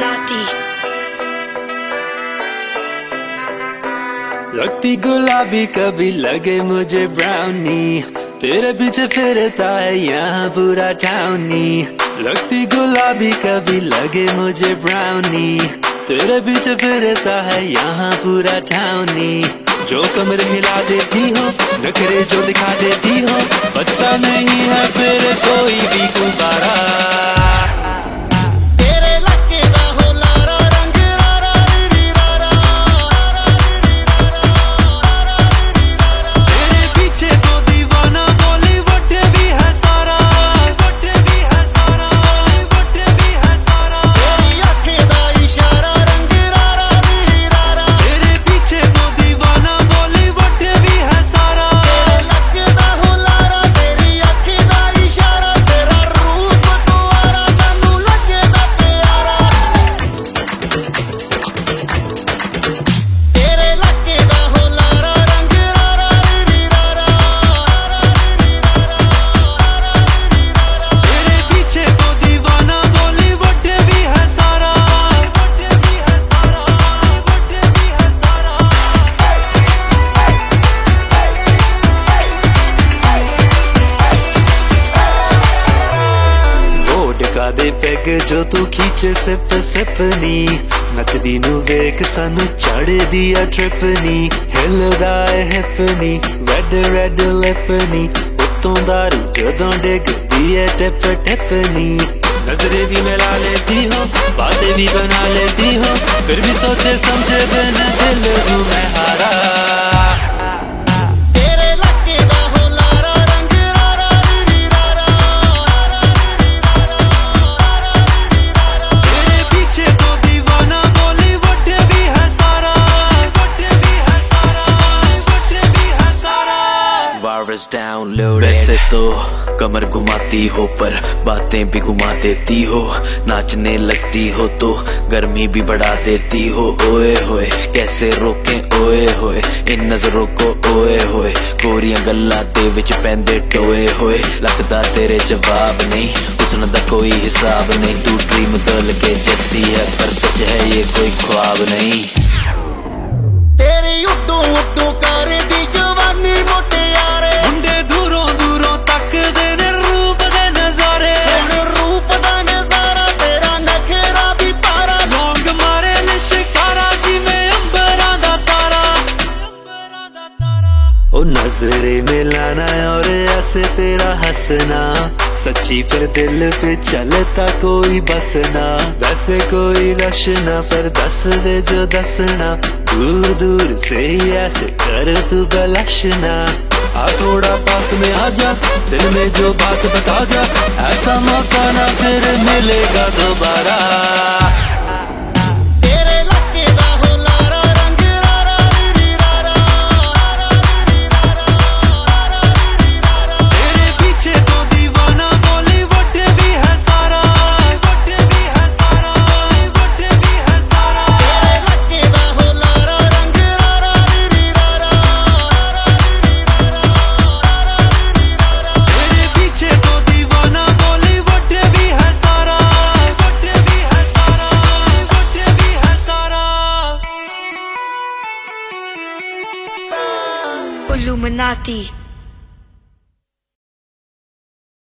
Illuminati। लगती गुलाबी कभी लगे मुझे ब्राउनी, तेरे पीछे फिरता है यहाँ पूरा टाउनी। लगती गुलाबी कभी लगे मुझे ब्राउनी, तेरे पीछे फिरता है यहाँ पूरा टाउनी। जो कमर हिला देती हो, नखरे जो दिखा देती हो, बचता नहीं है फिर कोई भी गुब्बारा। दे पैग जो तू खींचे सिप सिपनी, नचदी नू वेख सानू चढ़ दिया ट्रिपनी। हिलदा है हिपनी, रेड रेड लिपनी, उत्तों दारू जदों डिगदी है टिप टिपनी। नजरे भी मिला लेती हो, बातें भी बना लेती हो, फिर भी सोचे समझे बिन दिल हूँ मैं हारा। वैसे तो कमर घुमाती हो पर बातें भी घुमा देती हो, नाचने लगती हो तो गर्मी भी बढ़ा देती हो। ओए होए कैसे रोके ओए होए इन नजरों को, ओए होए गोरियां गल्लां दे विच पैंदे टोए होए। लगदा तेरे जवाब नहीं, हुस्न दा कोई हिसाब नहीं, तू ड्रीम गर्ल के जैसी है पर सच है ये कोई ख्वाब नहीं। तेरी उड्डू उड्डू कर दी जवानी मोटे यारे, मुंडे दूरों दूरों तक देने रूप दे नजारे। सोने रूप दा नजारा तेरा नखरा भी पारा, लौंग मारे लिशकारा जिवें अंबरां दा तारा। ओ नजरे मिलाना और ऐसे तेरा हंसना, सच्ची फिर दिल पे चलता कोई बसना। वैसे कोई रशना पर दस दे जो दसना, दूर दूर से ही ऐसे कर तू बलशना। आ थोड़ा पास में आजा, दिल में जो बात बता जा, ऐसा मौका ना फिर मिलेगा दोबारा। Illuminati।